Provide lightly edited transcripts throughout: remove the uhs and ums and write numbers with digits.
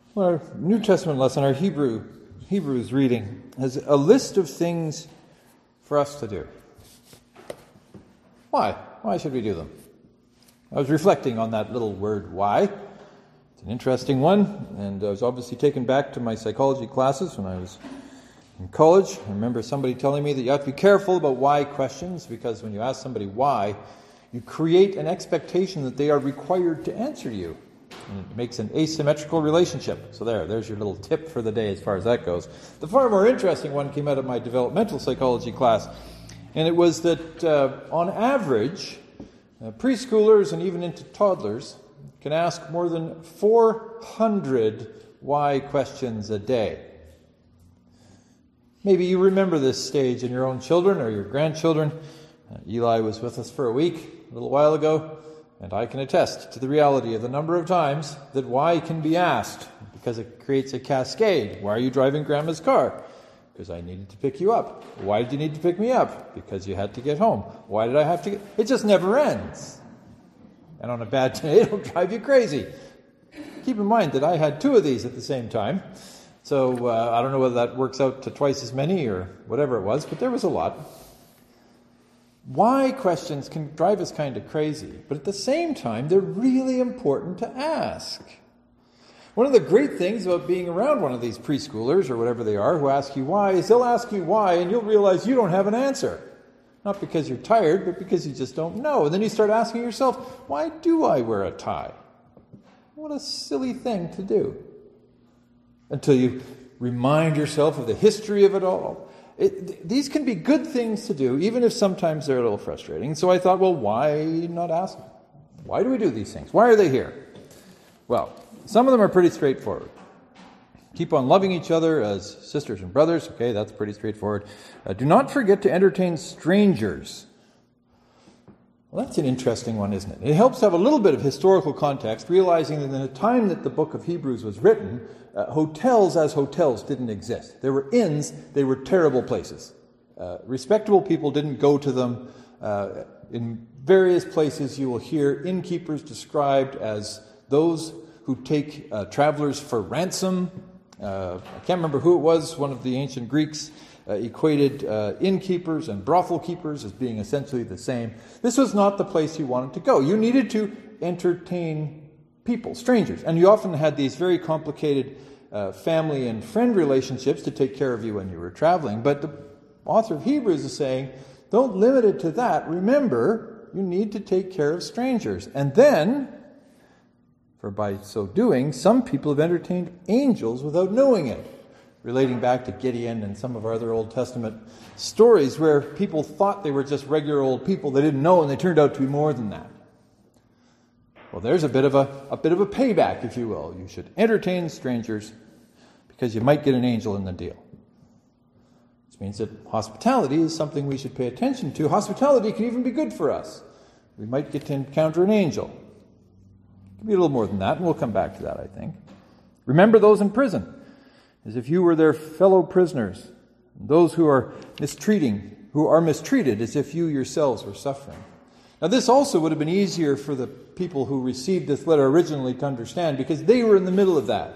Well, our New Testament lesson, our Hebrews reading, has a list of things for us to do. Why? Why should we do them? I was reflecting on that little word, why. It's an interesting one, and I was obviously taken back to my psychology classes when I was in college. I remember somebody telling me that you have to be careful about why questions, because when you ask somebody why, you create an expectation that they are required to answer you. And it makes an asymmetrical relationship. So there's your little tip for the day as far as that goes. The far more interesting one came out of my developmental psychology class, and it was that on average, preschoolers and even into toddlers can ask more than 400 why questions a day. Maybe you remember this stage in your own children or your grandchildren. Eli was with us for a week a little while ago, and I can attest to the reality of the number of times that why can be asked, because it creates a cascade. Why are you driving Grandma's car? Because I needed to pick you up. Why did you need to pick me up? Because you had to get home. Why did I have to get... It just never ends. And on a bad day, it'll drive you crazy. Keep in mind that I had 2 of these at the same time. So I don't know whether that works out to twice as many or whatever it was, but there was a lot. Why questions can drive us kind of crazy, but at the same time, they're really important to ask. One of the great things about being around one of these preschoolers, or whatever they are, who ask you why, is they'll ask you why, and you'll realize you don't have an answer. Not because you're tired, but because you just don't know. And then you start asking yourself, why do I wear a tie? What a silly thing to do. Until you remind yourself of the history of it all. These can be good things to do, even if sometimes they're a little frustrating. So I thought, well, why not ask? Why do we do these things? Why are they here? Well, some of them are pretty straightforward. Keep on loving each other as sisters and brothers. Okay, that's pretty straightforward. Do not forget to entertain strangers. Well, that's an interesting one, isn't it? It helps to have a little bit of historical context, realizing that in the time that the book of Hebrews was written, hotels as hotels didn't exist. There were inns, they were terrible places. Respectable people didn't go to them. In various places you will hear innkeepers described as those who take travelers for ransom. I can't remember who it was, one of the ancient Greeks equated innkeepers and brothel keepers as being essentially the same. This was not the place you wanted to go. You needed to entertain people, strangers. And you often had these very complicated family and friend relationships to take care of you when you were traveling. But the author of Hebrews is saying, don't limit it to that. Remember, you need to take care of strangers. And then, for by so doing, some people have entertained angels without knowing it. Relating back to Gideon and some of our other Old Testament stories where people thought they were just regular old people they didn't know, and they turned out to be more than that. Well, there's a bit of a payback, if you will. You should entertain strangers because you might get an angel in the deal. This means that hospitality is something we should pay attention to. Hospitality can even be good for us. We might get to encounter an angel. It could be a little more than that, and we'll come back to that, I think. Remember those in prison, as if you were their fellow prisoners. Those who are mistreated, as if you yourselves were suffering. Now, this also would have been easier for the people who received this letter originally to understand, because they were in the middle of that.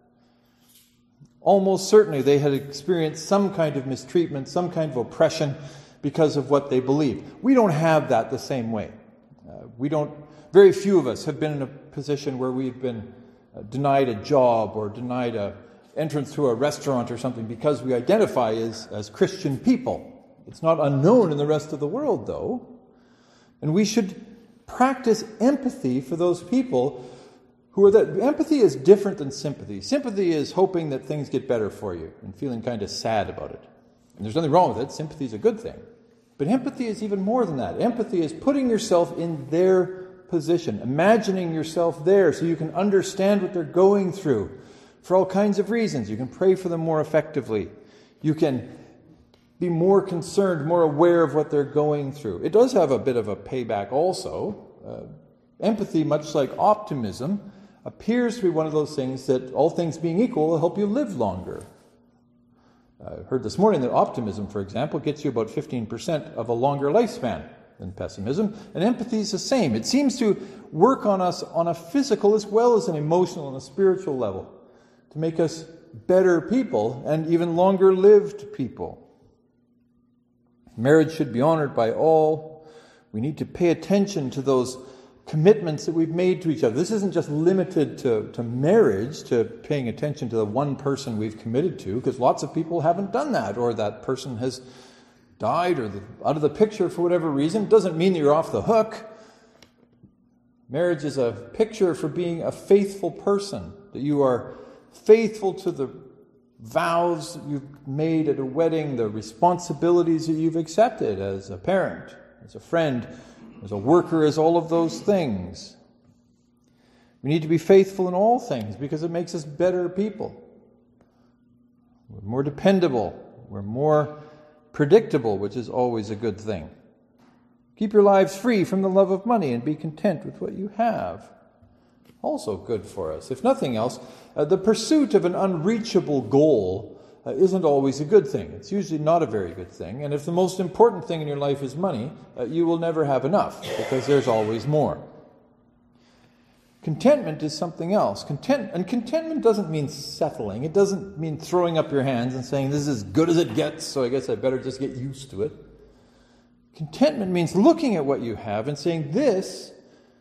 Almost certainly they had experienced some kind of mistreatment, some kind of oppression because of what they believed. We don't have that the same way. Very few of us have been in a position where we've been denied a job or denied a entrance to a restaurant or something because we identify as Christian people. It's not unknown in the rest of the world, though. And we should practice empathy for those people who are that. Empathy is different than sympathy. Sympathy is hoping that things get better for you and feeling kind of sad about it. And there's nothing wrong with it. Sympathy is a good thing. But empathy is even more than that. Empathy is putting yourself in their position, imagining yourself there so you can understand what they're going through. For all kinds of reasons. You can pray for them more effectively. You can be more concerned, more aware of what they're going through. It does have a bit of a payback also. Empathy, much like optimism, appears to be one of those things that, all things being equal, will help you live longer. I heard this morning that optimism, for example, gets you about 15% of a longer lifespan than pessimism. And empathy is the same. It seems to work on us on a physical as well as an emotional and a spiritual level. to make us better people and even longer-lived people. Marriage should be honored by all. We need to pay attention to those commitments that we've made to each other. This isn't just limited to marriage, to paying attention to the one person we've committed to, because lots of people haven't done that, or that person has died or out of the picture for whatever reason. It doesn't mean that you're off the hook. Marriage is a picture for being a faithful person, that you are faithful to the vows that you've made at a wedding, the responsibilities that you've accepted as a parent, as a friend, as a worker, as all of those things. We need to be faithful in all things because it makes us better people. We're more dependable. We're more predictable, which is always a good thing. Keep your lives free from the love of money and be content with what you have. Also good for us. If nothing else, the pursuit of an unreachable goal isn't always a good thing. It's usually not a very good thing. And if the most important thing in your life is money, you will never have enough because there's always more. Contentment is something else. Contentment doesn't mean settling. It doesn't mean throwing up your hands and saying, this is as good as it gets, so I guess I better just get used to it. Contentment means looking at what you have and saying, this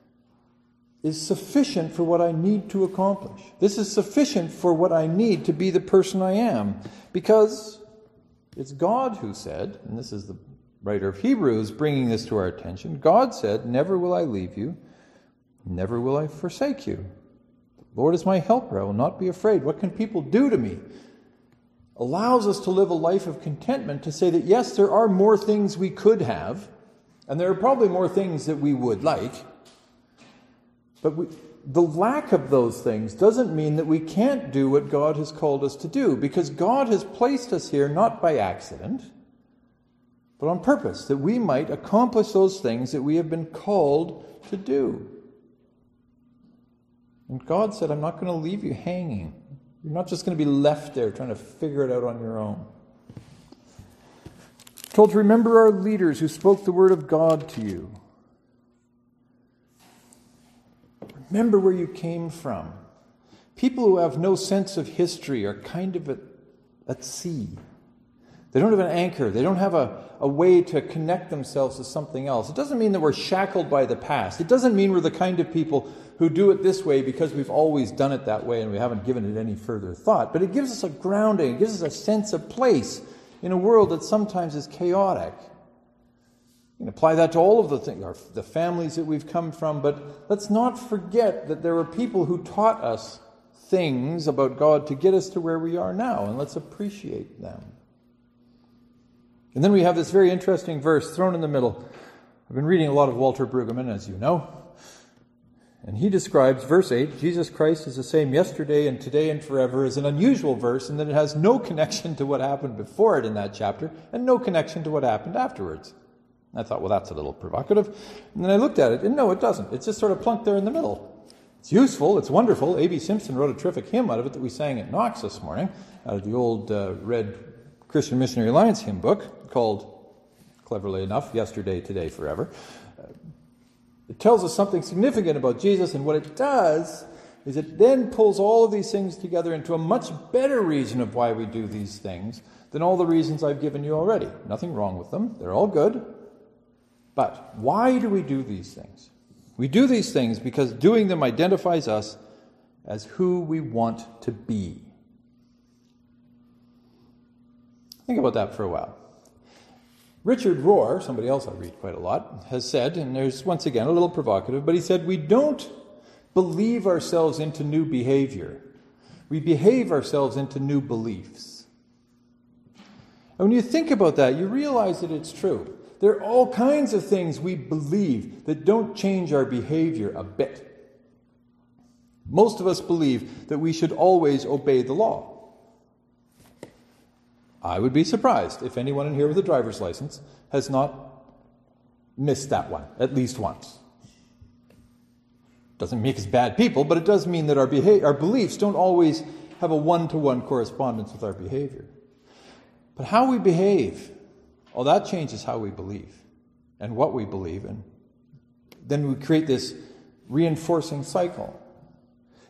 is sufficient for what I need to accomplish. This is sufficient for what I need to be the person I am. Because it's God who said, and this is the writer of Hebrews bringing this to our attention, God said, never will I leave you, never will I forsake you. The Lord is my helper, I will not be afraid. What can people do to me? Allows us to live a life of contentment, to say that yes, there are more things we could have, and there are probably more things that we would like, but the lack of those things doesn't mean that we can't do what God has called us to do, because God has placed us here not by accident, but on purpose, that we might accomplish those things that we have been called to do. And God said, I'm not going to leave you hanging. You're not just going to be left there trying to figure it out on your own. We're told to remember our leaders who spoke the word of God to you. Remember where you came from. People who have no sense of history are kind of at sea. They don't have an anchor. They don't have a way to connect themselves to something else. It doesn't mean that we're shackled by the past. It doesn't mean we're the kind of people who do it this way because we've always done it that way and we haven't given it any further thought. But it gives us a grounding. It gives us a sense of place in a world that sometimes is chaotic. You can apply that to all of the things, the families that we've come from, but let's not forget that there were people who taught us things about God to get us to where we are now, and let's appreciate them. And then we have this very interesting verse thrown in the middle. I've been reading a lot of Walter Brueggemann, as you know, and he describes verse 8, Jesus Christ is the same yesterday and today and forever, as an unusual verse in that it has no connection to what happened before it in that chapter and no connection to what happened afterwards. I thought, well, that's a little provocative. And then I looked at it, and no, it doesn't. It's just sort of plunked there in the middle. It's useful. It's wonderful. A.B. Simpson wrote a terrific hymn out of it that we sang at Knox this morning, out of the old red Christian Missionary Alliance hymn book called, cleverly enough, Yesterday, Today, Forever. It tells us something significant about Jesus, and what it does is it then pulls all of these things together into a much better reason of why we do these things than all the reasons I've given you already. Nothing wrong with them. They're all good. But why do we do these things? We do these things because doing them identifies us as who we want to be. Think about that for a while. Richard Rohr, somebody else I read quite a lot, has said, and there's once again a little provocative, but he said, we don't believe ourselves into new behavior. We behave ourselves into new beliefs. And when you think about that, you realize that it's true. There are all kinds of things we believe that don't change our behavior a bit. Most of us believe that we should always obey the law. I would be surprised if anyone in here with a driver's license has not missed that one, at least once. Doesn't make us bad people, but it does mean that our beliefs don't always have a one-to-one correspondence with our behavior. But how we behave, well, that changes how we believe and what we believe, and then we create this reinforcing cycle.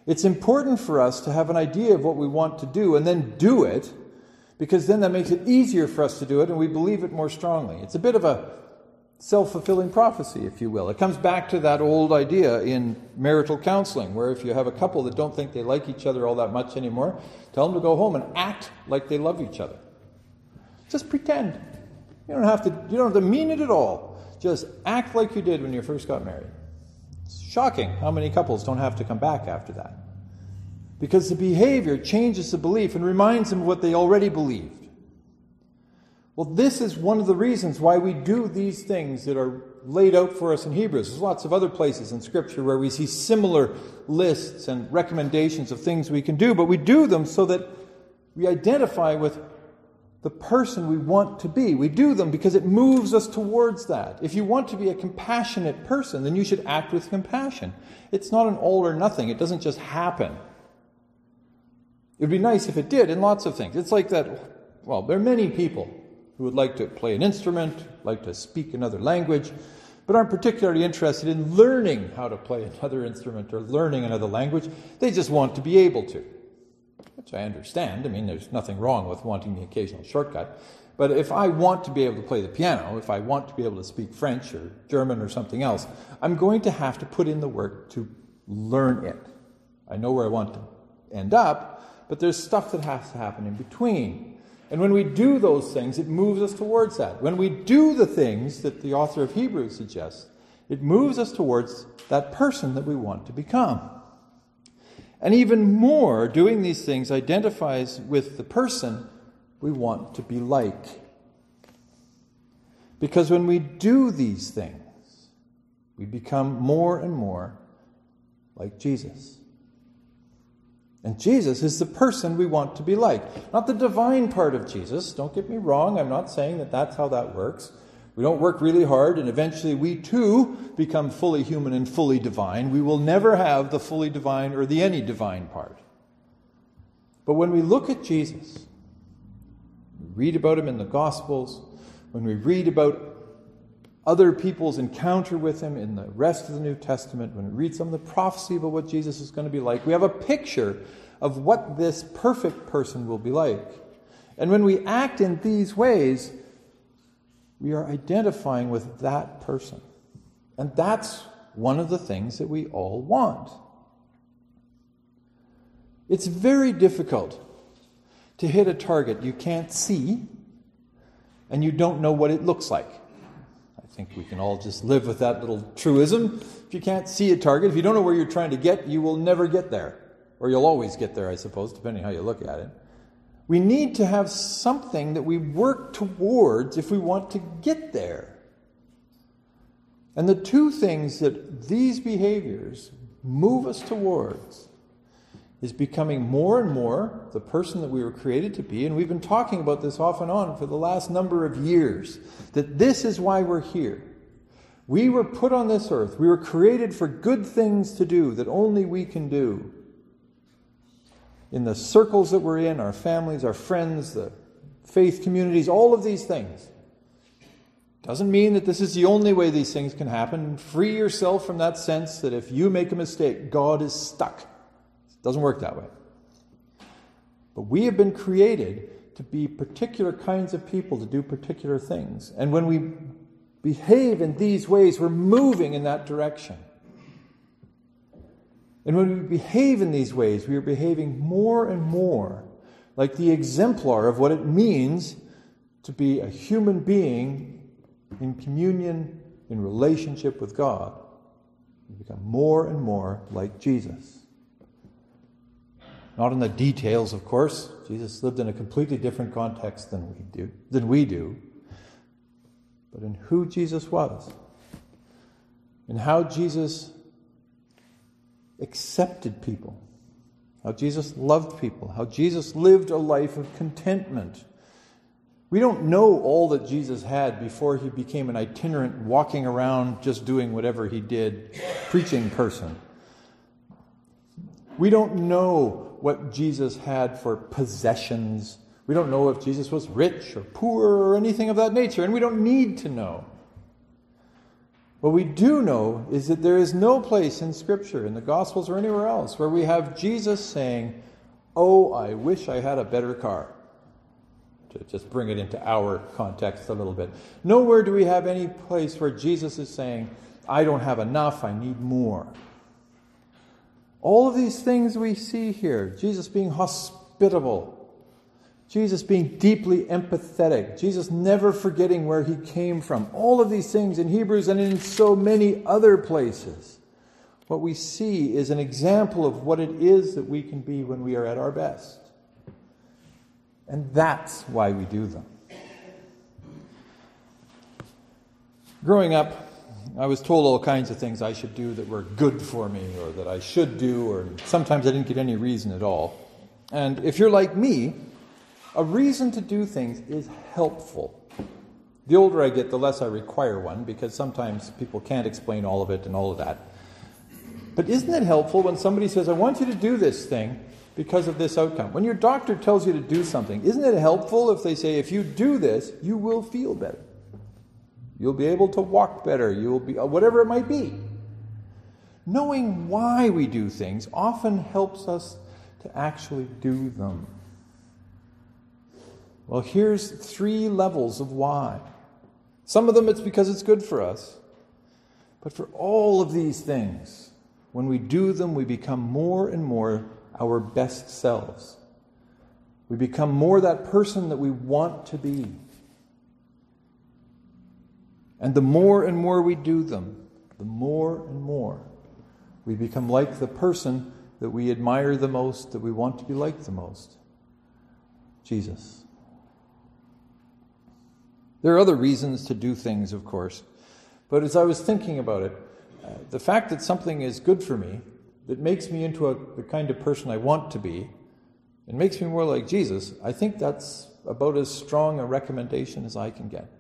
It's important for us to have an idea of what we want to do and then do it, because then that makes it easier for us to do it and we believe it more strongly. It's a bit of a self-fulfilling prophecy, if you will. It comes back to that old idea in marital counseling, where if you have a couple that don't think they like each other all that much anymore, tell them to go home and act like they love each other. Just pretend. You don't have to mean it at all. Just act like you did when you first got married. It's shocking how many couples don't have to come back after that. Because the behavior changes the belief and reminds them of what they already believed. Well, this is one of the reasons why we do these things that are laid out for us in Hebrews. There's lots of other places in Scripture where we see similar lists and recommendations of things we can do, but we do them so that we identify with the person we want to be. We do them because it moves us towards that. If you want to be a compassionate person, then you should act with compassion. It's not an all or nothing. It doesn't just happen. It would be nice if it did in lots of things. It's like that, well, there are many people who would like to play an instrument, like to speak another language, but aren't particularly interested in learning how to play another instrument or learning another language. They just want to be able to, which I understand. I mean, there's nothing wrong with wanting the occasional shortcut. But if I want to be able to play the piano, if I want to be able to speak French or German or something else, I'm going to have to put in the work to learn it. I know where I want to end up, but there's stuff that has to happen in between. And when we do those things, it moves us towards that. When we do the things that the author of Hebrews suggests, it moves us towards that person that we want to become. And even more, doing these things identifies with the person we want to be like. Because when we do these things, we become more and more like Jesus. And Jesus is the person we want to be like. Not the divine part of Jesus. Don't get me wrong. I'm not saying that that's how that works. We don't work really hard and eventually we too become fully human and fully divine. We will never have the fully divine or the any divine part. But when we look at Jesus, we read about him in the Gospels, when we read about other people's encounter with him in the rest of the New Testament, when we read some of the prophecy about what Jesus is going to be like, we have a picture of what this perfect person will be like. And when we act in these ways, we are identifying with that person. And that's one of the things that we all want. It's very difficult to hit a target you can't see and you don't know what it looks like. I think we can all just live with that little truism. If you can't see a target, if you don't know where you're trying to get, you will never get there. Or you'll always get there, I suppose, depending how you look at it. We need to have something that we work towards if we want to get there. And the two things that these behaviors move us towards is becoming more and more the person that we were created to be. And we've been talking about this off and on for the last number of years, that this is why we're here. We were put on this earth. We were created for good things to do that only we can do. In the circles that we're in, our families, our friends, the faith communities, all of these things. Doesn't mean that this is the only way these things can happen. Free yourself from that sense that if you make a mistake, God is stuck. It doesn't work that way. But we have been created to be particular kinds of people, to do particular things. And when we behave in these ways, we're moving in that direction. And when we behave in these ways, we are behaving more and more like the exemplar of what it means to be a human being in communion, in relationship with God. We become more and more like Jesus. Not in the details, of course. Jesus lived in a completely different context than we do. But in who Jesus was. And how Jesus accepted people. How Jesus loved people. How Jesus lived a life of contentment. We don't know all that Jesus had before he became an itinerant, walking around just doing whatever he did, preaching person. We don't know what Jesus had for possessions. We don't know if Jesus was rich or poor or anything of that nature, and we don't need to know. What we do know is that there is no place in Scripture, in the Gospels or anywhere else, where we have Jesus saying, "Oh, I wish I had a better car." To just bring it into our context a little bit. Nowhere do we have any place where Jesus is saying, "I don't have enough, I need more." All of these things we see here, Jesus being hospitable, Jesus being deeply empathetic, Jesus never forgetting where he came from. All of these things in Hebrews and in so many other places. What we see is an example of what it is that we can be when we are at our best. And that's why we do them. Growing up, I was told all kinds of things I should do that were good for me, or that I should do, or sometimes I didn't get any reason at all. And if you're like me, a reason to do things is helpful. The older I get, the less I require one, because sometimes people can't explain all of it and all of that. But isn't it helpful when somebody says, "I want you to do this thing because of this outcome"? When your doctor tells you to do something, isn't it helpful if they say, "If you do this, you will feel better. You'll be able to walk better. You'll be," whatever it might be. Knowing why we do things often helps us to actually do them. Well, here's 3 levels of why. Some of them it's because it's good for us. But for all of these things, when we do them, we become more and more our best selves. We become more that person that we want to be. And the more and more we do them, the more and more we become like the person that we admire the most, that we want to be like the most. Jesus. There are other reasons to do things, of course. But as I was thinking about it, the fact that something is good for me, that makes me into the kind of person I want to be, and makes me more like Jesus, I think that's about as strong a recommendation as I can get.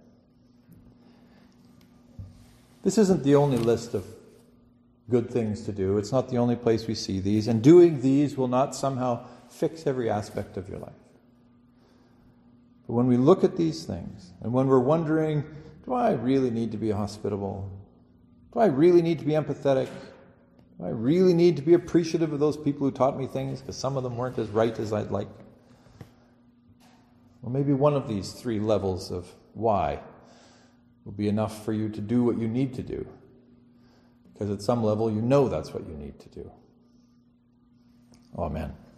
This isn't the only list of good things to do. It's not the only place we see these. And doing these will not somehow fix every aspect of your life. But when we look at these things, and when we're wondering, do I really need to be hospitable? Do I really need to be empathetic? Do I really need to be appreciative of those people who taught me things because some of them weren't as right as I'd like? Well, maybe one of these 3 levels of why will be enough for you to do what you need to do. Because at some level you know that's what you need to do. Amen.